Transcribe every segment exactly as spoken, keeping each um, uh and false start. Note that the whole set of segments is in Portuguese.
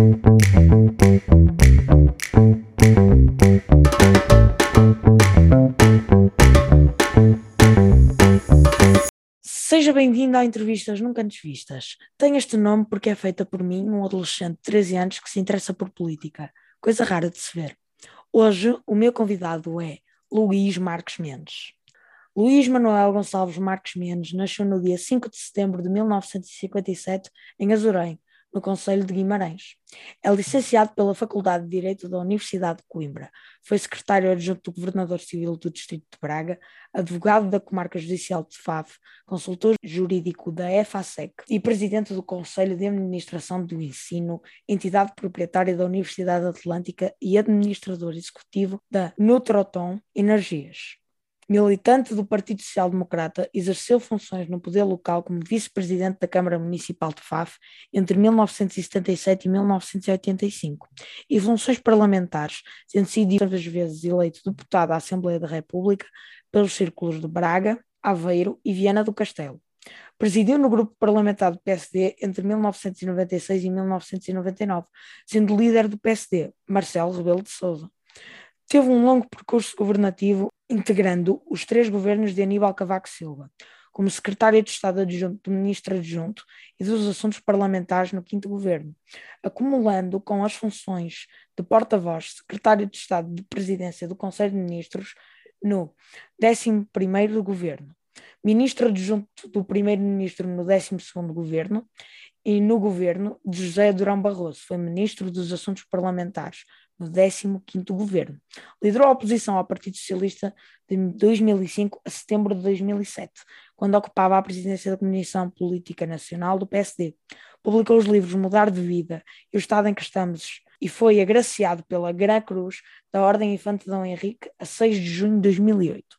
Seja bem-vindo a Entrevistas Nunca Antes Vistas. Tenho este nome porque é feita por mim, um adolescente de treze anos que se interessa por política, coisa rara de se ver. Hoje, o meu convidado é Luís Marques Mendes. Luís Manuel Gonçalves Marques Mendes nasceu no dia cinco de setembro de mil novecentos e cinquenta e sete em Azurém, no concelho de Guimarães. É licenciado pela Faculdade de Direito da Universidade de Coimbra. Foi secretário adjunto do Governador Civil do Distrito de Braga, advogado da Comarca Judicial de Faf, consultor jurídico da EFASEC e presidente do Conselho de Administração do Ensino, entidade proprietária da Universidade Atlântica e administrador executivo da Nutroton Energias. Militante do Partido Social Democrata, exerceu funções no poder local como vice-presidente da Câmara Municipal de Faf entre mil novecentos e setenta e sete e mil novecentos e oitenta e cinco, e funções parlamentares, sendo sido diversas vezes eleito deputado à Assembleia da República pelos círculos de Braga, Aveiro e Viana do Castelo. Presidiu no grupo parlamentar do P S D entre mil novecentos e noventa e seis e mil novecentos e noventa e nove, sendo líder do P S D, Marcelo Rebelo de Sousa. Teve um longo percurso governativo, integrando os três governos de Aníbal Cavaco Silva, como secretário de Estado adjunto do Ministro Adjunto e dos Assuntos Parlamentares no quinto governo, acumulando com as funções de porta-voz, secretário de Estado de Presidência do Conselho de Ministros no décimo primeiro governo, ministro adjunto do primeiro-ministro no décimo segundo governo e no governo de José Durão Barroso, foi ministro dos Assuntos Parlamentares no décimo quinto governo. Liderou a oposição ao Partido Socialista de dois mil e cinco a setembro de dois mil e sete, quando ocupava a presidência da Comissão Política Nacional do P S D. Publicou os livros Mudar de Vida e O Estado em que Estamos e foi agraciado pela Gran Cruz da Ordem Infante Dom Henrique a seis de junho de dois mil e oito.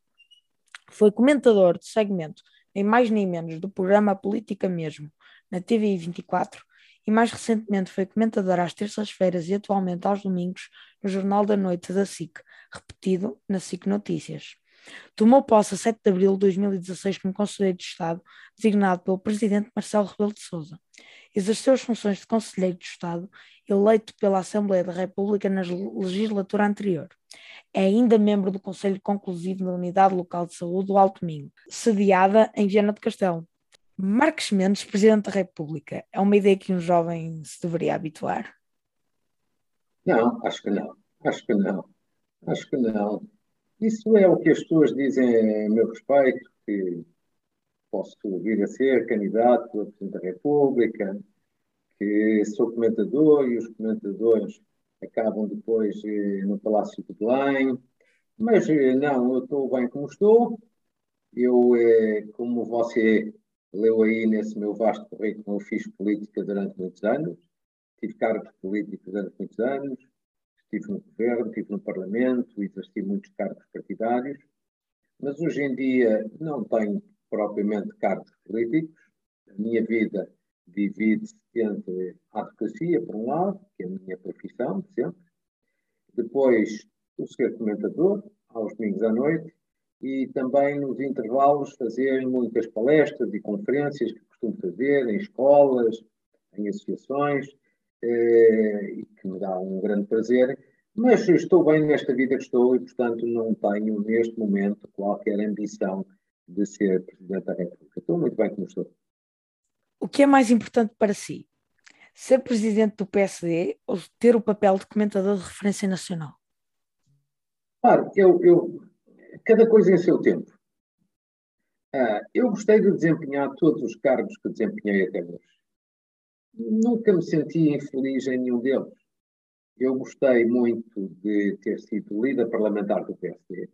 Foi comentador de segmento, nem mais nem menos, do programa Política Mesmo, na T V I vinte e quatro, e mais recentemente foi comentador às terças-feiras e atualmente aos domingos no Jornal da Noite da S I C, repetido na S I C Notícias. Tomou posse a sete de abril de dois mil e dezasseis como Conselheiro de Estado, designado pelo Presidente Marcelo Rebelo de Sousa. Exerceu as funções de Conselheiro de Estado, eleito pela Assembleia da República na legislatura anterior. É ainda membro do Conselho Conclusivo da Unidade Local de Saúde do Alto Minho, sediada em Viana do Castelo. Marques Mendes, Presidente da República, é uma ideia que um jovem se deveria habituar? Não, acho que não. Acho que não. Acho que não. Isso é o que as pessoas dizem a meu respeito, que posso vir a ser candidato a Presidente da República, que sou comentador e os comentadores acabam depois eh, no Palácio de Belém. Mas eh, não, eu estou bem como estou. Eu, eh, como você leu aí nesse meu vasto currículo, eu fiz política durante muitos anos, tive cargos políticos durante muitos anos, estive no governo, estive no Parlamento, exerci muitos cargos partidários, mas hoje em dia não tenho propriamente cargos políticos. A minha vida divide-se entre a advocacia, por um lado, que é a minha profissão, de sempre, depois o ser comentador, aos domingos à noite, e também nos intervalos fazer muitas palestras e conferências que costumo fazer em escolas, em associações, eh, e que me dá um grande prazer, mas estou bem nesta vida que estou e, portanto, não tenho neste momento qualquer ambição de ser Presidente da República. Estou muito bem como estou. O que é mais importante para si? Ser Presidente do P S D ou ter o papel de comentador de referência nacional? Claro, eu, eu, cada coisa em seu tempo. Ah, eu gostei de desempenhar todos os cargos que desempenhei até hoje. Nunca me senti infeliz em nenhum deles. Eu gostei muito de ter sido líder parlamentar do P S D.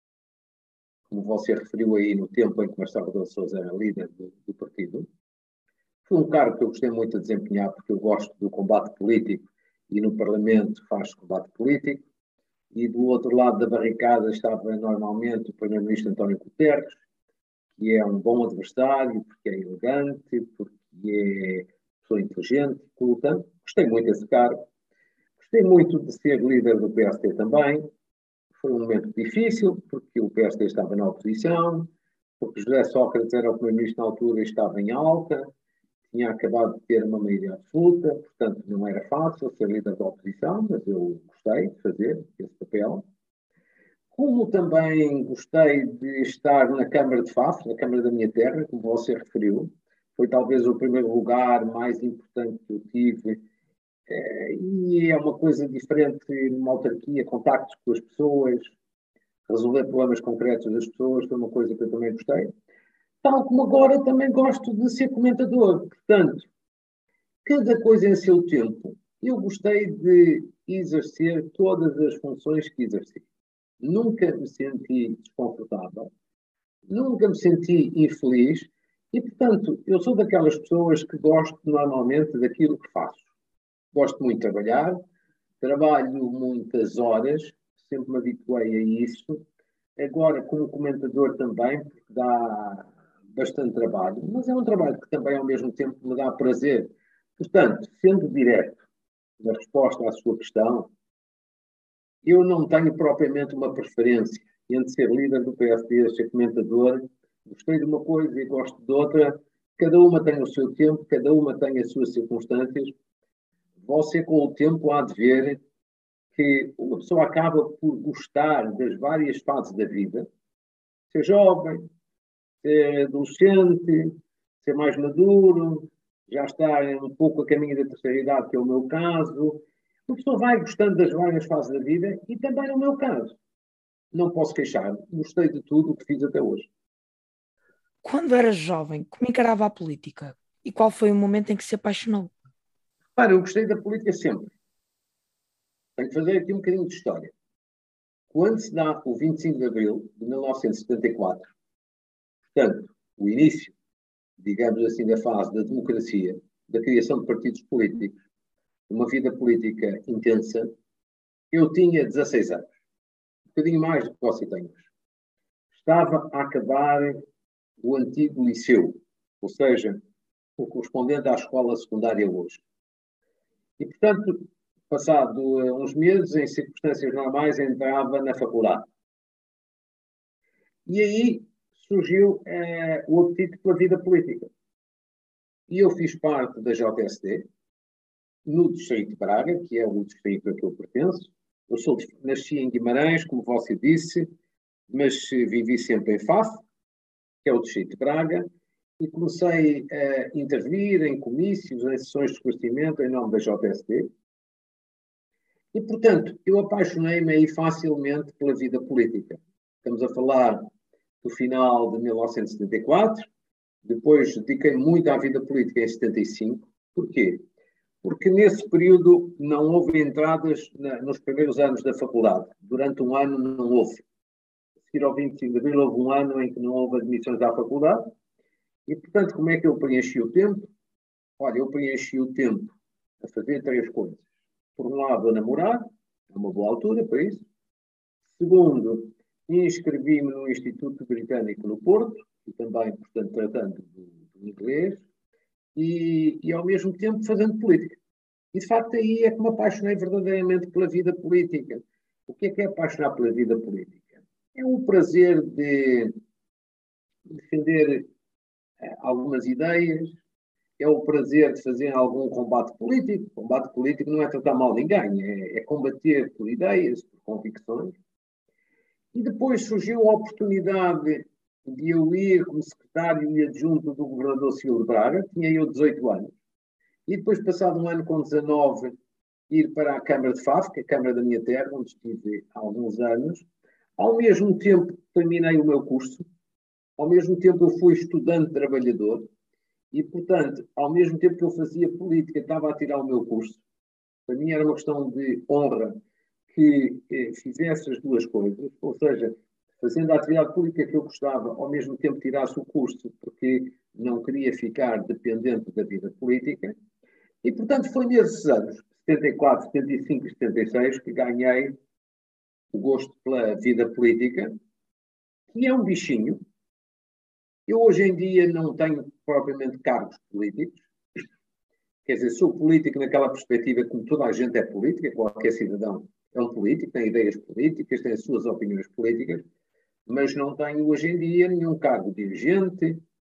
Como você referiu aí no tempo em que Marcelo Rebelo de Sousa era líder do, do partido. Foi um cargo que eu gostei muito de desempenhar porque eu gosto do combate político e no Parlamento faz combate político. E do outro lado da barricada estava normalmente o primeiro-ministro António Guterres, que é um bom adversário, porque é elegante, porque é pessoa inteligente, culta. Gostei muito desse cargo. Gostei muito de ser líder do P S D também. Foi um momento difícil, porque o P S D estava na oposição, porque José Sócrates era o primeiro-ministro na altura e estava em alta. tinha acabado de ter uma maioria absoluta, portanto não era fácil ser líder da oposição, mas eu gostei de fazer esse papel. Como também gostei de estar na Câmara de Faf, na Câmara da minha terra, como você referiu, foi talvez o primeiro lugar mais importante que eu tive, e é uma coisa diferente numa autarquia, contactos com as pessoas, resolver problemas concretos das pessoas, foi uma coisa que eu também gostei. Tal como agora também gosto de ser comentador, portanto, cada coisa em seu tempo. Eu gostei de exercer todas as funções que exerci. Nunca me senti desconfortável, nunca me senti infeliz e, portanto, eu sou daquelas pessoas que gosto normalmente daquilo que faço. Gosto muito de trabalhar, trabalho muitas horas, sempre me habituei a isso. Agora, como comentador também, porque dá bastante trabalho, mas é um trabalho que também, ao mesmo tempo, me dá prazer. Portanto, sendo direto na resposta à sua questão, eu não tenho propriamente uma preferência entre ser líder do P S D e ser comentador. Gostei de uma coisa e gosto de outra. Cada uma tem o seu tempo, cada uma tem as suas circunstâncias. Você, com o tempo, há de ver que uma pessoa acaba por gostar das várias fases da vida, ser jovem, ser adolescente, ser mais maduro, já estar um pouco a caminho da terceira idade, que é o meu caso. Uma pessoa vai gostando das várias fases da vida e também no meu caso. Não posso queixar, gostei de tudo o que fiz até hoje. Quando era jovem, como encarava a política? E qual foi o momento em que se apaixonou? Para, eu gostei da política sempre. Tenho que fazer aqui um bocadinho de história. Quando se dá o vinte e cinco de abril de mil novecentos e setenta e quatro, portanto, o início, digamos assim, da fase da democracia, da criação de partidos políticos, uma vida política intensa, eu tinha dezasseis anos. Um bocadinho mais do que você tem hoje. Estava a acabar o antigo liceu, ou seja, o correspondente à escola secundária hoje. E, portanto, passado uns meses, em circunstâncias normais, entrava na faculdade. E aí surgiu eh, o apetite pela vida política. E eu fiz parte da J S D, no Distrito de Braga, que é o distrito a que eu pertenço. Eu sou de, nasci em Guimarães, como você disse, mas vivi sempre em Faf, que é o Distrito de Braga, e comecei a intervir em comícios, em sessões de esclarecimento em nome da J S D. E, portanto, eu apaixonei-me aí facilmente pela vida política. Estamos a falar do final de mil novecentos e setenta e quatro, depois dediquei muito à vida política em setenta e cinco. Porquê? Porque nesse período não houve entradas na, nos primeiros anos da faculdade. Durante um ano não houve. A seguir ao vinte e cinco de abril houve um ano em que não houve admissões à faculdade. E, portanto, como é que eu preenchi o tempo? Olha, eu preenchi o tempo a fazer três coisas. Por um lado, a namorar, é uma boa altura para isso. Segundo, inscrevi-me no Instituto Britânico no Porto, e também, portanto, tratando do, do inglês, e, e, ao mesmo tempo, fazendo política. E, de facto, aí é que me apaixonei verdadeiramente pela vida política. O que é que é apaixonar pela vida política? É o prazer de defender algumas ideias, é o prazer de fazer algum combate político. Combate político não é tratar mal ninguém, é, é combater por ideias, por convicções. E depois surgiu a oportunidade de eu ir como secretário e adjunto do governador Silvio de Braga, tinha eu dezoito anos. E depois, passado um ano com dezanove, ir para a Câmara de Faf, que é a Câmara da minha terra, onde estive há alguns anos. Ao mesmo tempo, terminei o meu curso. Ao mesmo tempo, eu fui estudante trabalhador. E, portanto, ao mesmo tempo que eu fazia política, estava a tirar o meu curso. Para mim era uma questão de honra que eh, fizesse as duas coisas, ou seja, fazendo a atividade política que eu gostava, ao mesmo tempo tirasse o curso, porque não queria ficar dependente da vida política. E, portanto, foi nesses anos, setenta e quatro, setenta e cinco e setenta e seis, que ganhei o gosto pela vida política, que é um bichinho. Eu, hoje em dia, não tenho propriamente cargos políticos. Quer dizer, sou político naquela perspectiva como toda a gente é política, qualquer cidadão é um político, tem ideias políticas, tem as suas opiniões políticas, mas não tenho, hoje em dia, nenhum cargo dirigente,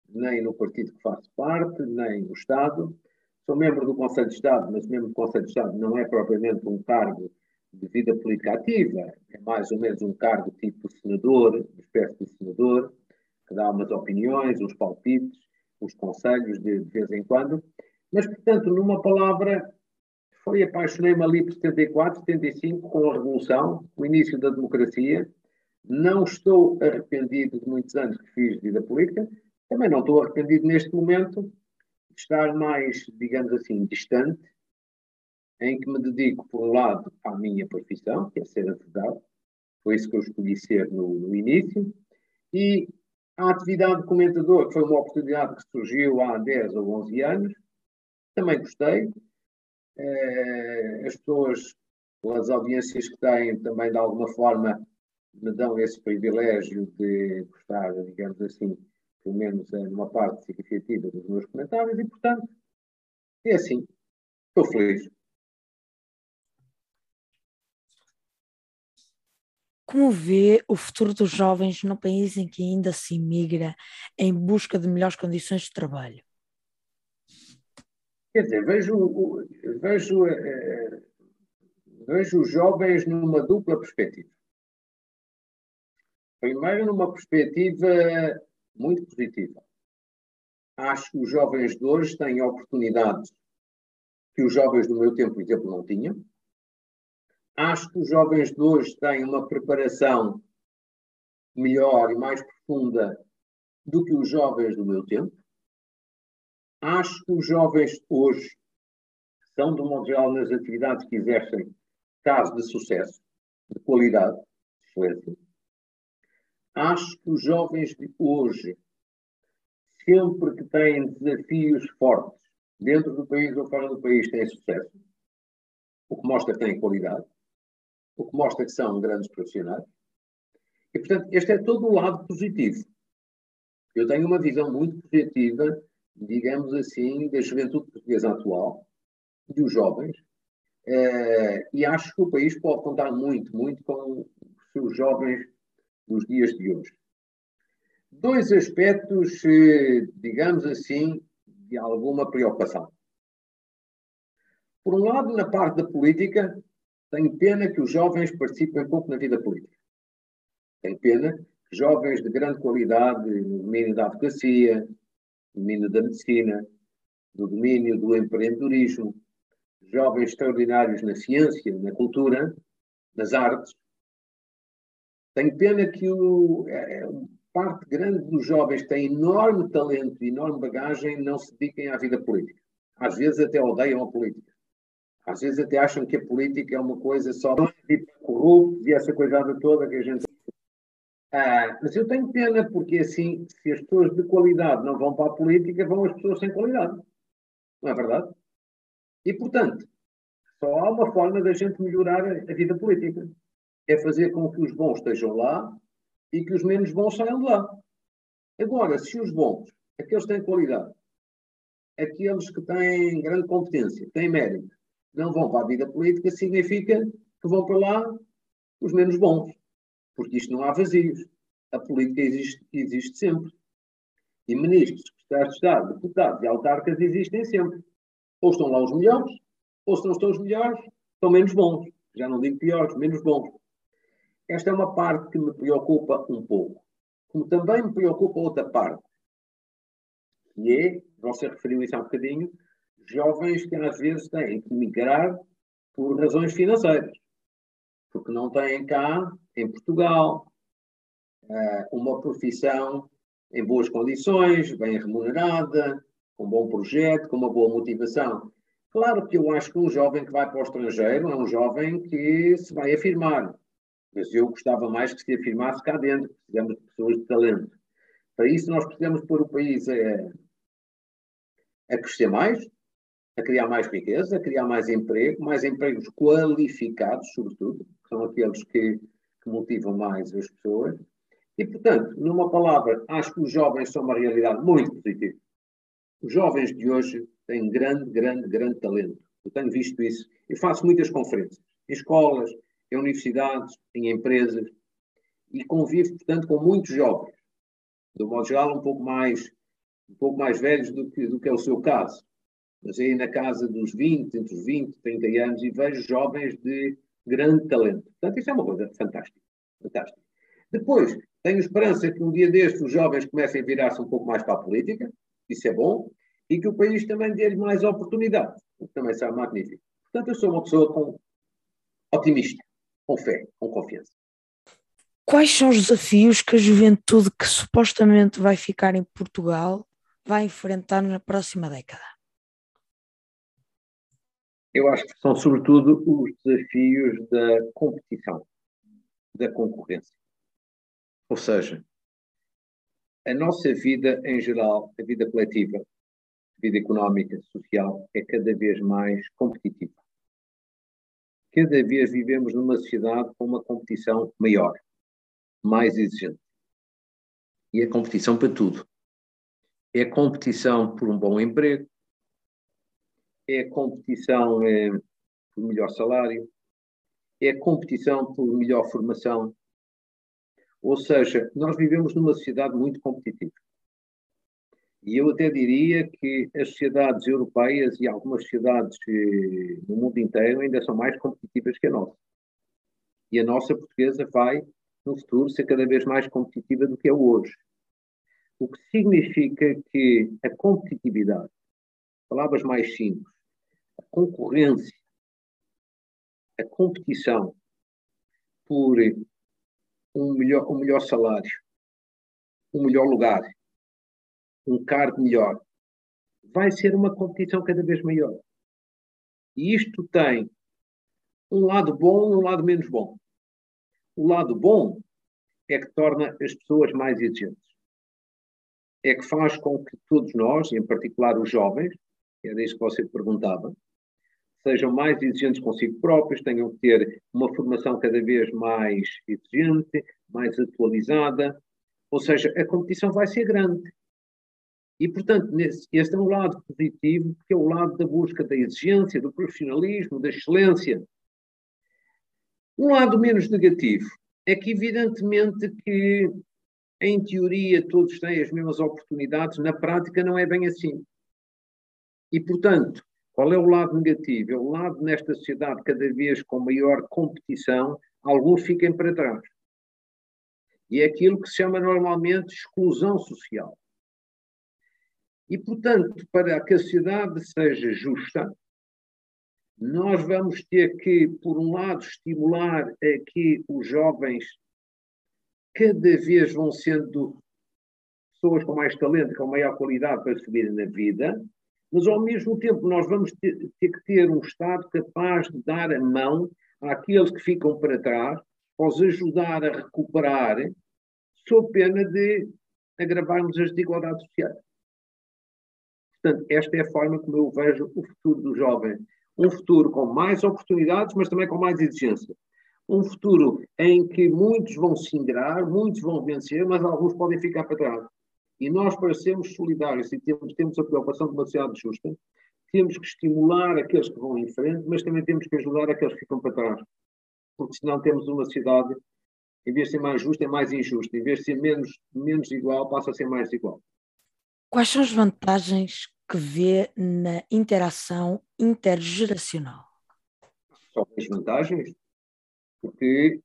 nem no partido que faço parte, nem no Estado. Sou membro do Conselho de Estado, mas membro do Conselho de Estado não é propriamente um cargo de vida política ativa, é mais ou menos um cargo tipo senador, uma espécie de senador, que dá umas opiniões, uns palpites, uns conselhos de, de vez em quando. Mas, portanto, numa palavra, foi apaixonei-me ali por setenta e quatro, setenta e cinco, com a Revolução, o início da democracia. Não estou arrependido de muitos anos que fiz de vida política, também não estou arrependido neste momento de estar mais, digamos assim, distante, em que me dedico, por um lado, à minha profissão, que é ser advogado, foi isso que eu escolhi ser no, no início, e a atividade de comentador, que foi uma oportunidade que surgiu há dez ou onze anos, também gostei. As pessoas, pelas audiências que têm, também de alguma forma me dão esse privilégio de gostar, digamos assim, pelo menos numa parte significativa dos meus comentários, e, portanto, é assim, estou feliz. Como vê o futuro dos jovens no país em que ainda se imigra em busca de melhores condições de trabalho? Quer dizer, vejo, vejo, eh, vejo os jovens numa dupla perspectiva. Primeiro, numa perspectiva muito positiva. Acho que os jovens de hoje têm oportunidades que os jovens do meu tempo, por exemplo, não tinham. Acho que os jovens de hoje têm uma preparação melhor e mais profunda do que os jovens do meu tempo. Acho que os jovens de hoje são, de modo geral, nas atividades que exercem, casos de sucesso, de qualidade, de excelência. Acho que os jovens de hoje, sempre que têm desafios fortes, dentro do país ou fora do país, têm sucesso. O que mostra que têm qualidade. O que mostra que são grandes profissionais. E, portanto, este é todo o lado positivo. Eu tenho uma visão muito positiva, digamos assim, da juventude portuguesa atual, dos jovens, eh, e acho que o país pode contar muito, muito com os seus jovens nos dias de hoje. Dois aspectos, eh, digamos assim, de alguma preocupação. Por um lado, na parte da política, tenho pena que os jovens participem pouco na vida política. Tenho pena que jovens de grande qualidade no domínio da advocacia, no domínio da medicina, no domínio do empreendedorismo, jovens extraordinários na ciência, na cultura, nas artes. Tenho pena que o, é, parte grande dos jovens que têm enorme talento e enorme bagagem não se dediquem à vida política. Às vezes até odeiam a política. Às vezes até acham que a política é uma coisa só tipo corruptos e essa coisada toda que a gente... Ah, mas eu tenho pena porque assim, se as pessoas de qualidade não vão para a política, vão as pessoas sem qualidade. Não é verdade? E, portanto, só há uma forma da gente melhorar a vida política. É fazer com que os bons estejam lá e que os menos bons saiam de lá. Agora, se os bons, aqueles que têm qualidade, aqueles que têm grande competência, têm mérito, não vão para a vida política, significa que vão para lá os menos bons. Porque isto não há vazios. A política existe, existe sempre. E ministros, secretários de Estado, deputados e autarcas existem sempre. Ou estão lá os melhores, ou se não estão os melhores, estão menos bons. Já não digo piores, menos bons. Esta é uma parte que me preocupa um pouco. Como também me preocupa outra parte. E é, você referiu isso há um bocadinho, jovens que às vezes têm que migrar por razões financeiras. Porque não têm cá, em Portugal, uma profissão em boas condições, bem remunerada, com um bom projeto, com uma boa motivação. Claro que eu acho que um jovem que vai para o estrangeiro é um jovem que se vai afirmar. Mas eu gostava mais que se afirmasse cá dentro. Precisamos de pessoas de talento. Para isso nós precisamos pôr o país a, a crescer mais, a criar mais riqueza, a criar mais emprego, mais empregos qualificados, sobretudo, que são aqueles que, que motivam mais as pessoas. E, portanto, numa palavra, acho que os jovens são uma realidade muito positiva. Os jovens de hoje têm grande, grande, grande talento. Eu tenho visto isso. Eu faço muitas conferências, em escolas, em universidades, em empresas, e convivo, portanto, com muitos jovens. De um modo geral, um pouco mais um pouco mais velhos do que, do que é o seu caso, mas aí na casa dos vinte, entre os vinte e trinta anos, e vejo jovens de grande talento. Portanto, isso é uma coisa fantástica. fantástica. Depois, tenho esperança que um dia destes os jovens comecem a virar-se um pouco mais para a política, isso é bom, e que o país também dê-lhes mais oportunidades, o que também será magnífico. Portanto, eu sou uma pessoa com, otimista, com fé, com confiança. Quais são os desafios que a juventude que supostamente vai ficar em Portugal vai enfrentar na próxima década? Eu acho que são sobretudo os desafios da competição, da concorrência. Ou seja, a nossa vida em geral, a vida coletiva, a vida económica, social, é cada vez mais competitiva. Cada vez vivemos numa sociedade com uma competição maior, mais exigente. E é competição para tudo. É competição por um bom emprego, é competição é, por melhor salário, é competição por melhor formação. Ou seja, nós vivemos numa sociedade muito competitiva. E eu até diria que as sociedades europeias e algumas sociedades eh, no mundo inteiro ainda são mais competitivas que a nossa. E a nossa portuguesa vai, no futuro, ser cada vez mais competitiva do que é hoje. O que significa que a competitividade, palavras mais simples, a concorrência, a competição por um melhor, um melhor salário, um melhor lugar, um cargo melhor, vai ser uma competição cada vez maior. E isto tem um lado bom e um lado menos bom. O lado bom é que torna as pessoas mais exigentes. É que faz com que todos nós, em particular os jovens, que era isso que você perguntava, sejam mais exigentes consigo próprios, tenham que ter uma formação cada vez mais exigente, mais atualizada, ou seja, a competição vai ser grande. E, portanto, nesse, este é um lado positivo, que é o lado da busca da exigência, do profissionalismo, da excelência. Um lado menos negativo é que, evidentemente, que em teoria todos têm as mesmas oportunidades, na prática não é bem assim. E, portanto, qual é o lado negativo? É o lado nesta sociedade cada vez com maior competição, alguns fiquem para trás. E é aquilo que se chama normalmente exclusão social. E, portanto, para que a sociedade seja justa, nós vamos ter que, por um lado, estimular que os jovens cada vez vão sendo pessoas com mais talento, com maior qualidade para subirem na vida, mas ao mesmo tempo nós vamos ter, ter que ter um Estado capaz de dar a mão àqueles que ficam para trás, para os ajudar a recuperar, sob pena de agravarmos as desigualdades sociais. Portanto, esta é a forma como eu vejo o futuro do jovem. Um futuro com mais oportunidades, mas também com mais exigência. Um futuro em que muitos vão se ingrar, muitos vão vencer, mas alguns podem ficar para trás. E nós, para sermos solidários e temos, temos a preocupação de uma sociedade justa, temos que estimular aqueles que vão em frente, mas também temos que ajudar aqueles que ficam para trás. Porque senão temos uma sociedade, em vez de ser mais justa, é mais injusta. Em vez de ser menos, menos igual, passa a ser mais igual. Quais são as vantagens que vê na interação intergeracional? Só as vantagens, porque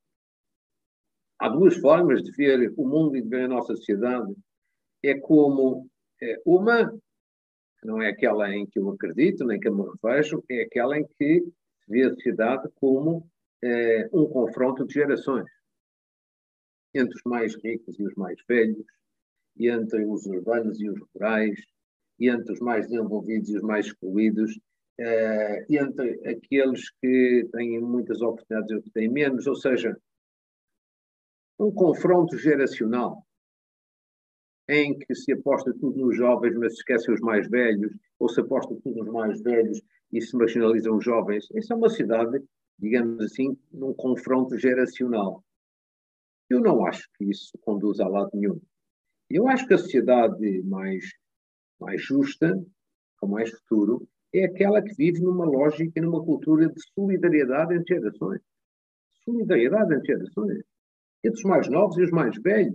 há duas formas de ver o mundo e de ver a nossa sociedade. É como é, uma, que não é aquela em que eu acredito, nem que eu me revejo, é aquela em que se vê a sociedade como é, um confronto de gerações. Entre os mais ricos e os mais velhos, e entre os urbanos e os rurais, e entre os mais desenvolvidos e os mais excluídos, uh, entre aqueles que têm muitas oportunidades e os que têm menos, ou seja, um confronto geracional em que se aposta tudo nos jovens, mas se esquece os mais velhos, ou se aposta tudo nos mais velhos e se marginalizam os jovens. Essa é uma cidade, digamos assim, num confronto geracional. Eu não acho que isso conduz a lado nenhum. Eu acho que a sociedade mais, mais justa, com mais futuro, é aquela que vive numa lógica, numa cultura de solidariedade entre gerações. Solidariedade entre gerações. Entre os mais novos e os mais velhos.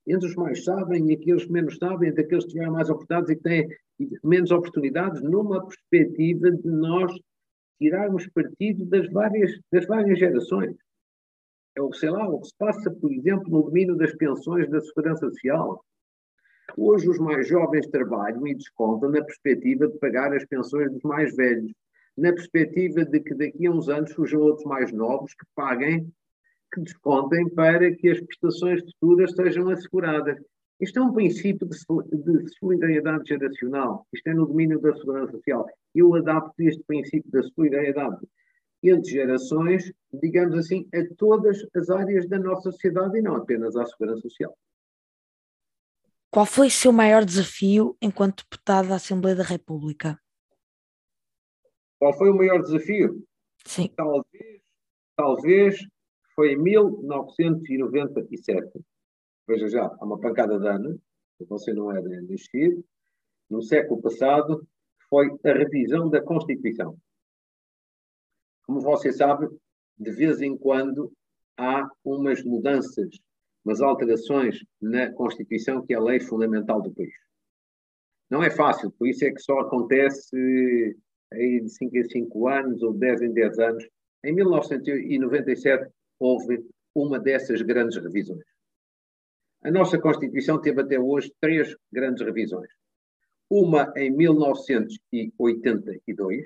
entre os mais sabem e aqueles que menos sabem, entre aqueles que tiveram mais oportunidades e que têm menos oportunidades, numa perspectiva de nós tirarmos partido das várias, das várias gerações. É o, sei lá, o que se passa, por exemplo, no domínio das pensões da segurança social. Hoje os mais jovens trabalham e descontam na perspectiva de pagar as pensões dos mais velhos, na perspectiva de que daqui a uns anos surjam outros mais novos que paguem, que descontem para que as prestações futuras sejam asseguradas. Isto é um princípio de solidariedade geracional. Isto é no domínio da segurança social. Eu adapto este princípio da solidariedade entre gerações, digamos assim, a todas as áreas da nossa sociedade e não apenas à segurança social. Qual foi o seu maior desafio enquanto deputado da Assembleia da República? Qual foi o maior desafio? Sim. Talvez, talvez foi em mil novecentos e noventa e sete. Veja já, há uma pancada de anos, você não é de nascido, no século passado, foi a revisão da Constituição. Como você sabe, de vez em quando há umas mudanças, umas alterações na Constituição, que é a lei fundamental do país. Não é fácil, por isso é que só acontece aí de cinco em cinco anos ou de dez em dez anos. Em mil novecentos e noventa e sete houve uma dessas grandes revisões. A nossa Constituição teve até hoje três grandes revisões. Uma em mil novecentos e oitenta e dois,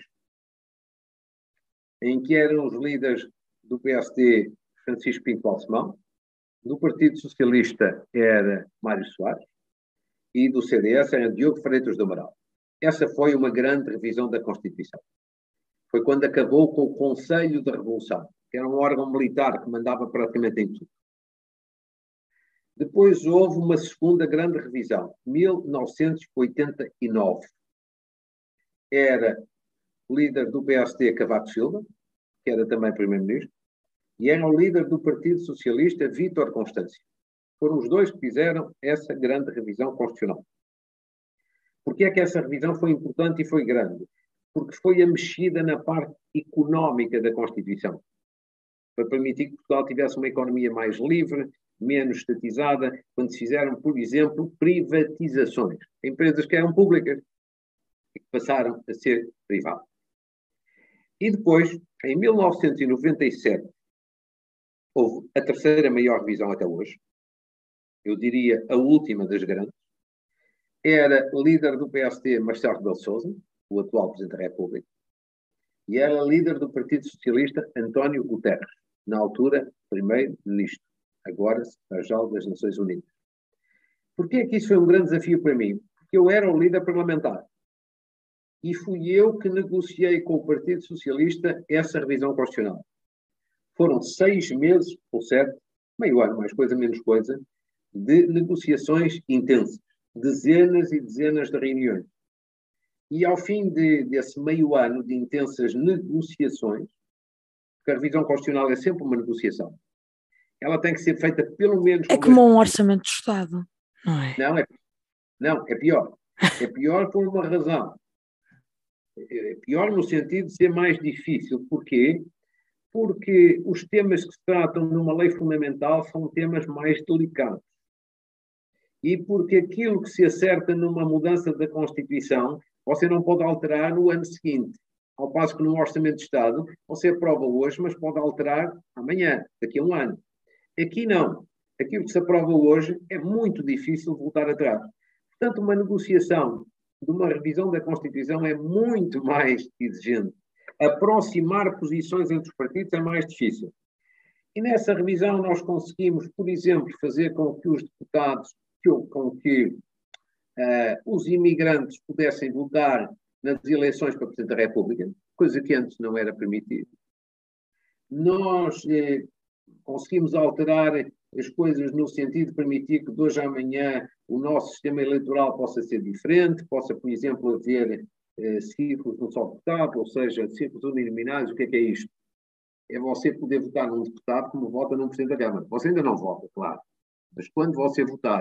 em que eram os líderes do P S D Francisco Pinto Balsemão, do Partido Socialista era Mário Soares e do C D S era Diogo Freitas do Amaral. Essa foi uma grande revisão da Constituição. Foi quando acabou com o Conselho da Revolução, que era um órgão militar que mandava praticamente em tudo. Depois houve uma segunda grande revisão, mil novecentos e oitenta e nove. Era líder do P S D Cavaco Silva, que era também primeiro-ministro, e era o líder do Partido Socialista Vítor Constâncio. Foram os dois que fizeram essa grande revisão constitucional. Porquê é que essa revisão foi importante e foi grande? Porque foi a mexida na parte económica da Constituição, para permitir que Portugal tivesse uma economia mais livre, menos estatizada, quando se fizeram, por exemplo, privatizações. Empresas que eram públicas e que passaram a ser privadas. E depois, em mil novecentos e noventa e sete, houve a terceira maior revisão até hoje, eu diria a última das grandes. Era líder do P S D Marcelo Rebelo de Sousa, o atual Presidente da República, e era líder do Partido Socialista António Guterres, na altura primeiro-ministro, agora secretário-geral das Nações Unidas. Porquê é que isso foi um grande desafio para mim? Porque eu era o líder parlamentar. E fui eu que negociei com o Partido Socialista essa revisão constitucional. Foram seis meses, ou sete, meio ano, mais coisa, menos coisa, de negociações intensas. Dezenas e dezenas de reuniões. E ao fim de, desse meio ano de intensas negociações, porque a revisão constitucional é sempre uma negociação, ela tem que ser feita pelo menos... É com como dois... um orçamento de Estado, não é? Não, é, não, é pior. É pior por uma razão. É pior no sentido de ser mais difícil. Porquê? Porque os temas que se tratam numa lei fundamental são temas mais delicados. E porque aquilo que se acerta numa mudança da Constituição, você não pode alterar no ano seguinte. Ao passo que no Orçamento de Estado, você aprova hoje, mas pode alterar amanhã, daqui a um ano. Aqui não. Aquilo que se aprova hoje é muito difícil voltar atrás. Portanto, uma negociação de uma revisão da Constituição é muito mais exigente. Aproximar posições entre os partidos é mais difícil. E nessa revisão nós conseguimos, por exemplo, fazer com que os deputados, com que uh, os imigrantes pudessem votar nas eleições para Presidente da República, coisa que antes não era permitida. Nós eh, conseguimos alterar as coisas no sentido de permitir que de hoje à amanhã o nosso sistema eleitoral possa ser diferente, possa, por exemplo, haver eh, círculos de um só deputado, ou seja, círculos uninominais. O que é que é isto? É você poder votar num deputado como vota num Presidente da Câmara. Você ainda não vota, claro. Mas quando você votar,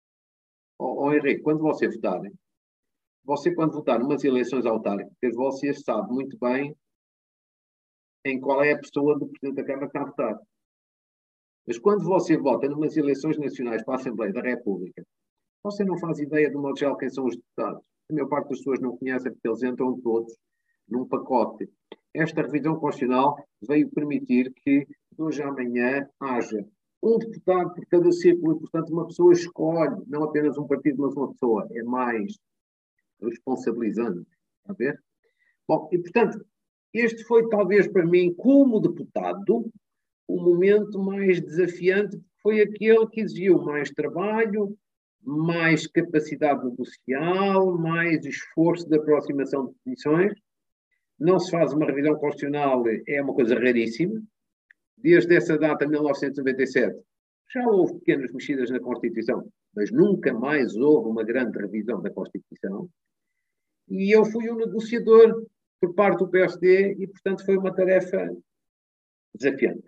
ó, ó Henrique, quando você votar, você quando votar numas eleições autárquicas, você sabe muito bem em qual é a pessoa do Presidente da Câmara que está a votar. Mas quando você vota numas eleições nacionais para a Assembleia da República, você não faz ideia, de modo geral, quem são os deputados. A maior parte das pessoas não conhece, porque eles entram todos num pacote. Esta revisão constitucional veio permitir que, de hoje à amanhã, haja um deputado por cada círculo, e, portanto, uma pessoa escolhe, não apenas um partido, mas uma pessoa. É mais responsabilizante. Está a ver? Bom, e, portanto, este foi, talvez, para mim, como deputado, o momento mais desafiante, porque foi aquele que exigiu mais trabalho, mais capacidade negocial, mais esforço de aproximação de posições. Não se faz uma revisão constitucional, é uma coisa raríssima. Desde essa data, mil novecentos e noventa e sete, já houve pequenas mexidas na Constituição, mas nunca mais houve uma grande revisão da Constituição. E eu fui um negociador por parte do P S D e, portanto, foi uma tarefa desafiante.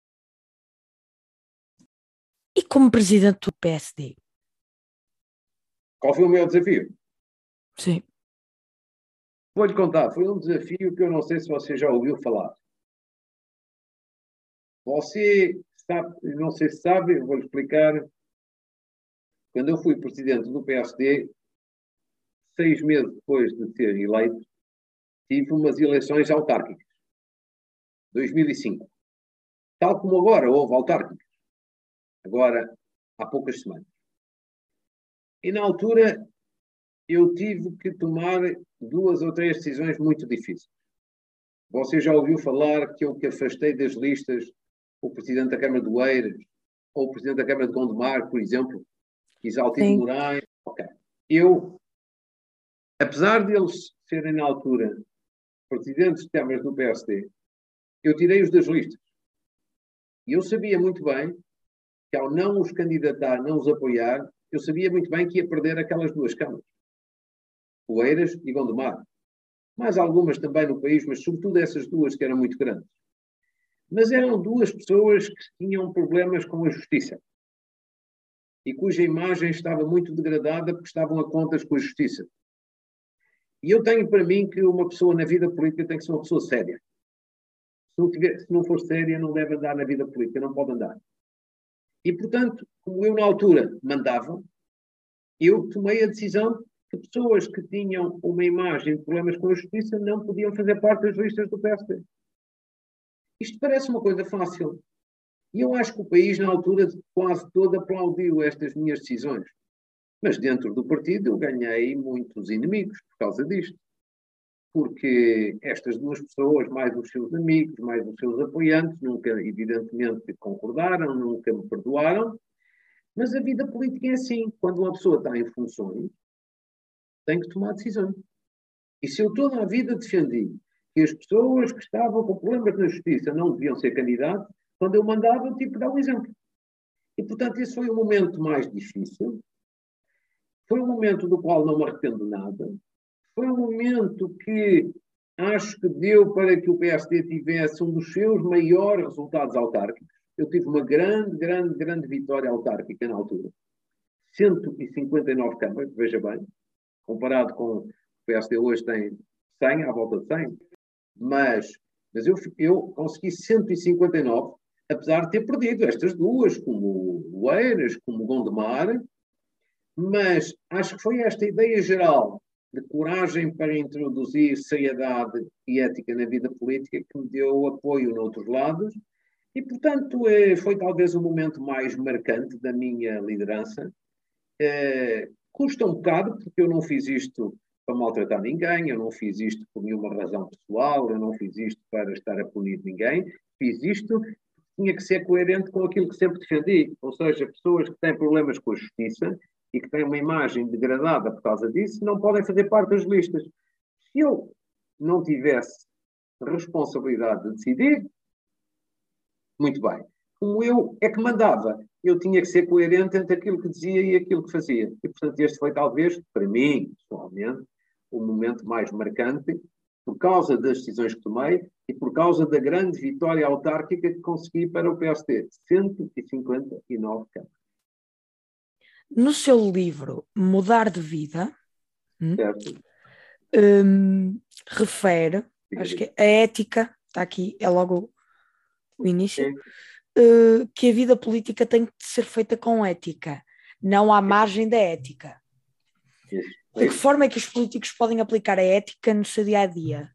E como presidente do P S D? Qual foi o meu desafio? Sim. Vou-lhe contar, foi um desafio que eu não sei se você já ouviu falar. Você sabe, não sei se sabe, eu vou-lhe explicar. Quando eu fui presidente do P S D, seis meses depois de ser eleito, tive umas eleições autárquicas. dois mil e cinco. Tal como agora houve autárquicas. Agora, há poucas semanas. E na altura, eu tive que tomar duas ou três decisões muito difíceis. Você já ouviu falar que eu que afastei das listas o Presidente da Câmara de Oeiras, ou o Presidente da Câmara de Gondomar, por exemplo, Isaltino Sim. Moraes. Ok. Eu, apesar de eles serem na altura presidentes de câmaras do P S D, eu tirei-os das listas. E eu sabia muito bem que, ao não os candidatar, não os apoiar, eu sabia muito bem que ia perder aquelas duas câmaras. Oeiras e Gondomar. Mais algumas também no país, mas sobretudo essas duas que eram muito grandes. Mas eram duas pessoas que tinham problemas com a justiça e cuja imagem estava muito degradada porque estavam a contas com a justiça. E eu tenho para mim que uma pessoa na vida política tem que ser uma pessoa séria. Se não, tiver, se não for séria, não deve andar na vida política, não pode andar. E, portanto, como eu na altura mandava, eu tomei a decisão que pessoas que tinham uma imagem de problemas com a justiça não podiam fazer parte das listas do P S D. Isto parece uma coisa fácil. E eu acho que o país, na altura, quase todo aplaudiu estas minhas decisões. Mas dentro do partido eu ganhei muitos inimigos por causa disto. Porque estas duas pessoas, mais os seus amigos, mais os seus apoiantes, nunca, evidentemente, concordaram, nunca me perdoaram. Mas a vida política é assim. Quando uma pessoa está em funções, tem que tomar decisões. E se eu toda a vida defendi que as pessoas que estavam com problemas na justiça não deviam ser candidatos, quando eu mandava, eu tive que dar um exemplo. E, portanto, esse foi o momento mais difícil. Foi um momento do qual não me arrependo nada. Foi um momento que acho que deu para que o P S D tivesse um dos seus maiores resultados autárquicos. Eu tive uma grande, grande, grande vitória autárquica na altura. cento e cinquenta e nove câmaras, veja bem, comparado com o P S D hoje tem cem, à volta de cem. Mas, mas eu, eu consegui cento e cinquenta e nove, apesar de ter perdido estas duas, como o Oeiras, como o Gondomar. Mas acho que foi esta ideia geral de coragem para introduzir seriedade e ética na vida política que me deu apoio noutros lados e, portanto, foi talvez o momento mais marcante da minha liderança. É, custa um bocado, porque eu não fiz isto para maltratar ninguém, eu não fiz isto por nenhuma razão pessoal, eu não fiz isto para estar a punir ninguém, fiz isto porque tinha que ser coerente com aquilo que sempre defendi, ou seja, pessoas que têm problemas com a justiça e que têm uma imagem degradada por causa disso, não podem fazer parte das listas. Se eu não tivesse responsabilidade de decidir, muito bem. Como eu é que mandava, eu tinha que ser coerente entre aquilo que dizia e aquilo que fazia. E, portanto, este foi talvez, para mim, pessoalmente, o momento mais marcante, por causa das decisões que tomei e por causa da grande vitória autárquica que consegui para o P S D. cento e cinquenta e nove câmaras. No seu livro Mudar de Vida, Certo? hum, refere, acho que a ética, está aqui, é logo o início, Sim. uh, que a vida política tem que ser feita com ética, não à margem da ética. Isso. De que forma é que os políticos podem aplicar a ética no seu dia-a-dia?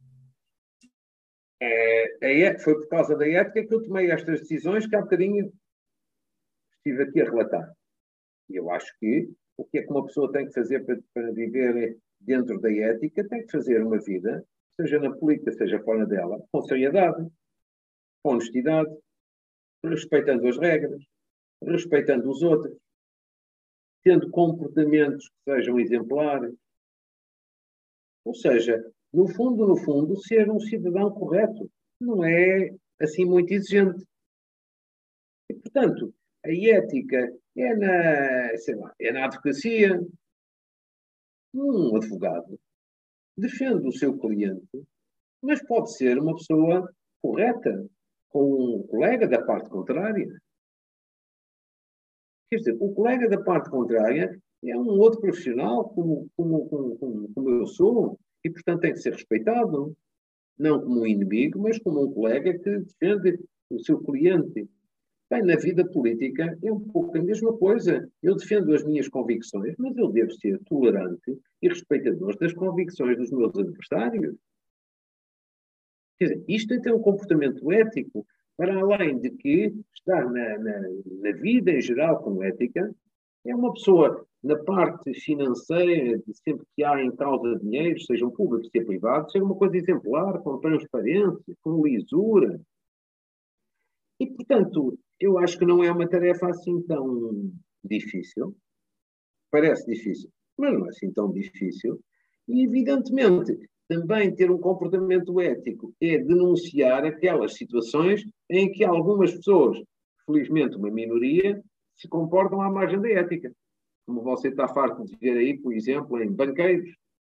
É, é, foi por causa da ética que eu tomei estas decisões que há bocadinho estive aqui a relatar. E eu acho que o que é que uma pessoa tem que fazer para, para viver dentro da ética, tem que fazer uma vida, seja na política, seja fora dela, com seriedade, com honestidade, respeitando as regras, respeitando os outros, tendo comportamentos que sejam exemplares. Ou seja, no fundo, no fundo, ser um cidadão correto. Não é assim muito exigente. E, portanto, a ética é na, sei lá, é na advocacia. Um advogado defende o seu cliente, mas pode ser uma pessoa correta com um colega da parte contrária. Quer dizer, o colega da parte contrária é um outro profissional, como, como, como, como eu sou, e, portanto, tem que ser respeitado. Não como um inimigo, mas como um colega que defende o seu cliente. Bem, na vida política é um pouco a mesma coisa. Eu defendo as minhas convicções, mas eu devo ser tolerante e respeitador das convicções dos meus adversários. Quer dizer, isto é ter um comportamento ético, para além de que estar na, na, na vida em geral com ética, é uma pessoa, na parte financeira, de sempre que há em causa dinheiro, sejam públicos, seja privados, ser uma coisa exemplar, com transparência, com lisura. E, portanto, eu acho que não é uma tarefa assim tão difícil. Parece difícil, mas não é assim tão difícil. E, evidentemente, também ter um comportamento ético é denunciar aquelas situações em que algumas pessoas, felizmente uma minoria, se comportam à margem da ética. Como você está farto de ver aí, por exemplo, em banqueiros,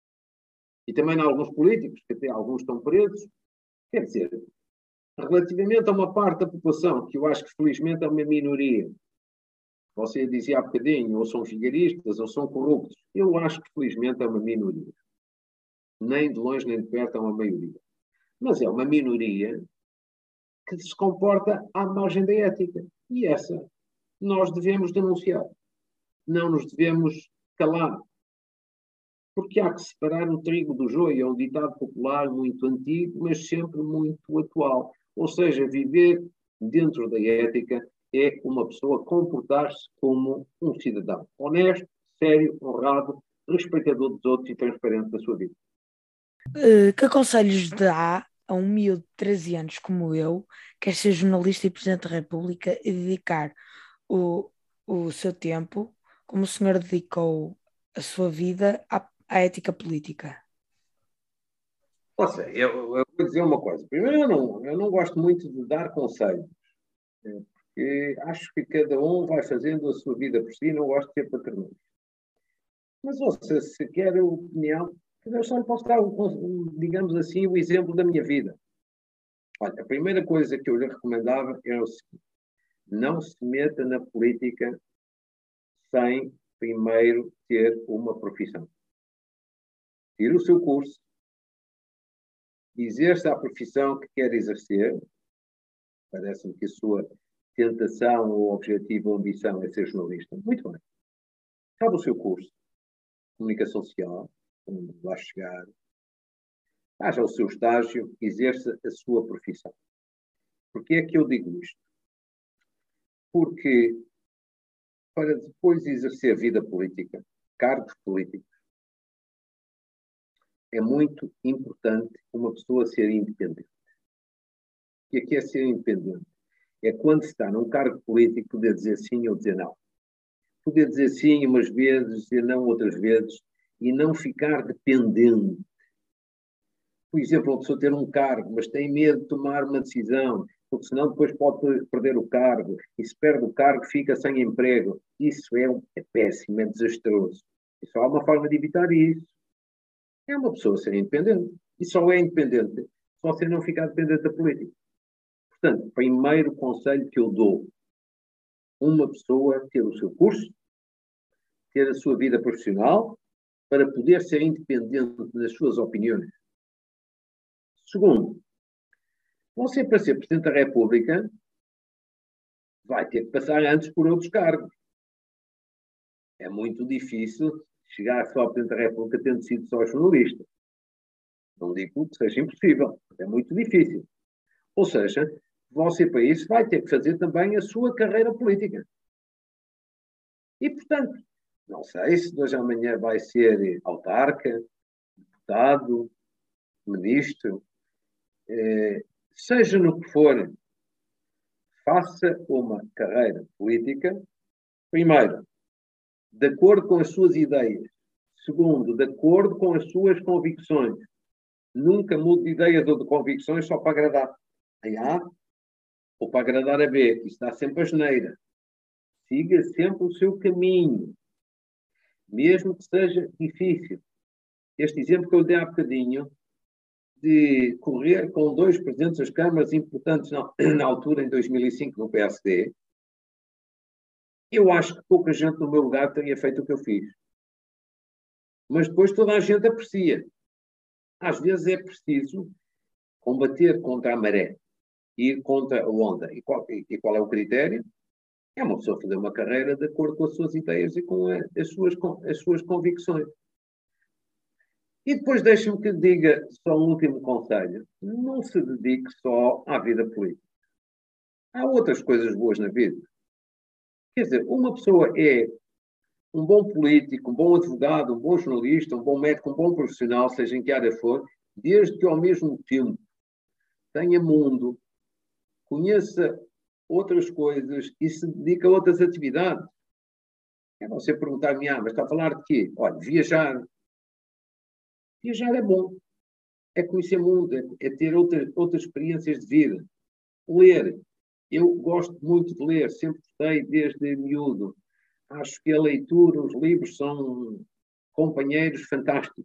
e também em alguns políticos, que até alguns estão presos. Quer dizer, relativamente a uma parte da população, que eu acho que felizmente é uma minoria, você dizia há bocadinho, ou são vigaristas, ou são corruptos, eu acho que felizmente é uma minoria. Nem de longe nem de perto é uma maioria. Mas é uma minoria que se comporta à margem da ética. E essa nós devemos denunciar. Não nos devemos calar. Porque há que separar o trigo do joio, é um ditado popular muito antigo, mas sempre muito atual. Ou seja, viver dentro da ética é uma pessoa comportar-se como um cidadão honesto, sério, honrado, respeitador dos outros e transparente da sua vida. Uh, que conselhos dá a um miúdo de treze anos como eu, quer ser jornalista e Presidente da República, e dedicar o, o seu tempo, como o senhor dedicou a sua vida, à, à ética política? Ou seja, eu, eu vou dizer uma coisa. Primeiro, eu não, eu não gosto muito de dar conselhos, porque acho que cada um vai fazendo a sua vida por si, não gosto de ser paternalista. Mas, ou seja, se quer a opinião, eu só lhe posso dar, digamos assim, o exemplo da minha vida. Olha, a primeira coisa que eu lhe recomendava era o seguinte: não se meta na política sem primeiro ter uma profissão. Tire o seu curso, exerça a profissão que quer exercer. Parece-me que a sua tentação ou objetivo ou ambição é ser jornalista. Muito bem. Acabe o seu curso de comunicação social, onde lá chegar, haja o seu estágio, exerça a sua profissão. Porquê é que eu digo isto? Porque para depois exercer vida política, cargos políticos, é muito importante uma pessoa ser independente. O que é que é ser independente? É quando está num cargo político poder dizer sim ou dizer não. Poder dizer sim umas vezes, dizer não outras vezes, e não ficar dependente. Por exemplo, uma pessoa ter um cargo, mas tem medo de tomar uma decisão, porque senão depois pode perder o cargo, e se perde o cargo fica sem emprego. Isso é, é péssimo, é desastroso. E só há uma forma de evitar isso. É uma pessoa ser independente. E só é independente se você não ficar dependente da política. Portanto, primeiro conselho que eu dou: uma pessoa ter o seu curso, ter a sua vida profissional, para poder ser independente das suas opiniões. Segundo, você, para ser Presidente da República, vai ter que passar antes por outros cargos. É muito difícil chegar só ao Presidente da República tendo sido só jornalista. Não digo que seja impossível, é muito difícil. Ou seja, você para isso vai ter que fazer também a sua carreira política. E, portanto, não sei se de hoje a amanhã vai ser autarca, deputado, ministro, eh, seja no que for, faça uma carreira política, primeiro, de acordo com as suas ideias. Segundo, de acordo com as suas convicções. Nunca mude de ideias ou de convicções só para agradar a A ou para agradar a B. Isso dá sempre a geneira. Siga sempre o seu caminho, mesmo que seja difícil. Este exemplo que eu dei há bocadinho, de correr com dois presidentes das câmaras importantes na, na altura, em dois mil e cinco, no P S D, eu acho que pouca gente no meu lugar teria feito o que eu fiz. Mas depois toda a gente aprecia. Às vezes é preciso combater contra a maré, ir contra a onda. E qual, e qual é o critério? É uma pessoa fazer uma carreira de acordo com as suas ideias e com a, as, suas, as suas convicções. E depois deixe-me que diga só um último conselho. Não se dedique só à vida política. Há outras coisas boas na vida. Quer dizer, uma pessoa é um bom político, um bom advogado, um bom jornalista, um bom médico, um bom profissional, seja em que área for, desde que ao mesmo tempo tenha mundo, conheça outras coisas e se dedica a outras atividades. É você perguntar-me, ah, mas está a falar de quê? Olha, viajar. Viajar é bom. É conhecer mundo, é, é ter outras, outras experiências de vida. Ler. Eu gosto muito de ler, sempre gostei desde miúdo. Acho que a leitura, os livros são companheiros fantásticos.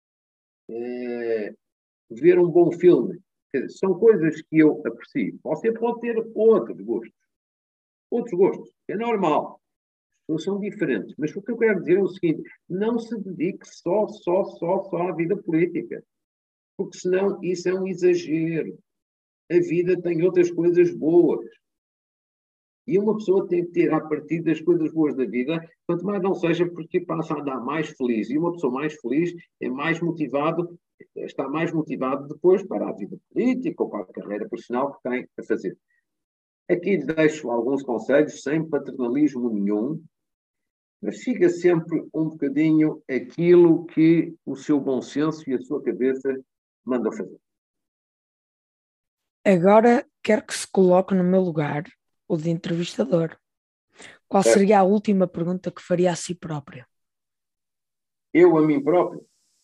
É, ver um bom filme. Quer dizer, são coisas que eu aprecio. Você pode ter outros gostos. Outros gostos. É normal. As pessoas são diferentes. Mas o que eu quero dizer é o seguinte: não se dedique só, só, só, só à vida política. Porque senão isso é um exagero. A vida tem outras coisas boas. E uma pessoa tem que ter, a partir das coisas boas da vida, quanto mais não seja porque passa a andar mais feliz. E uma pessoa mais feliz é mais motivado, está mais motivado depois para a vida política ou para a carreira profissional que tem a fazer. Aqui lhe deixo alguns conselhos, sem paternalismo nenhum, mas siga sempre um bocadinho aquilo que o seu bom senso e a sua cabeça mandam fazer. Agora quero que se coloque no meu lugar, o de entrevistador. Qual Certo? seria a última pergunta que faria a si próprio? Eu a mim próprio?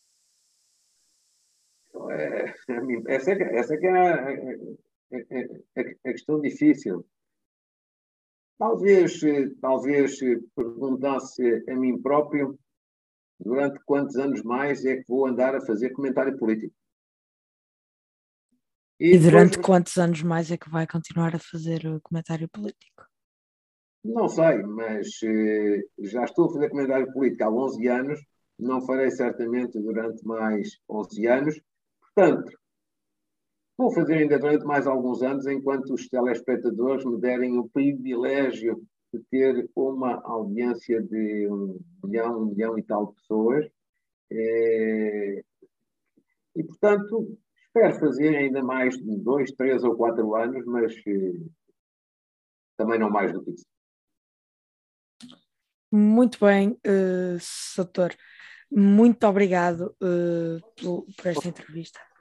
É, a mim, essa, é, que- essa é que é a, a, a, a questão difícil. Talvez, eh, talvez eh, perguntasse a mim próprio durante quantos anos mais é que vou andar a fazer comentário político. E E depois, durante quantos anos mais é que vai continuar a fazer o comentário político? não sei, mas eh, já estou a fazer comentário político há onze anos, não farei certamente durante mais onze anos. Portanto, vou fazer ainda durante mais alguns anos, enquanto os telespectadores me derem o privilégio de ter uma audiência de um milhão, um milhão e tal de pessoas. Eh, E, portanto, espero fazer ainda mais de dois, três ou quatro anos, mas eh, também não mais do que isso. Muito bem, uh, doutor. Muito obrigado uh, por, por esta entrevista.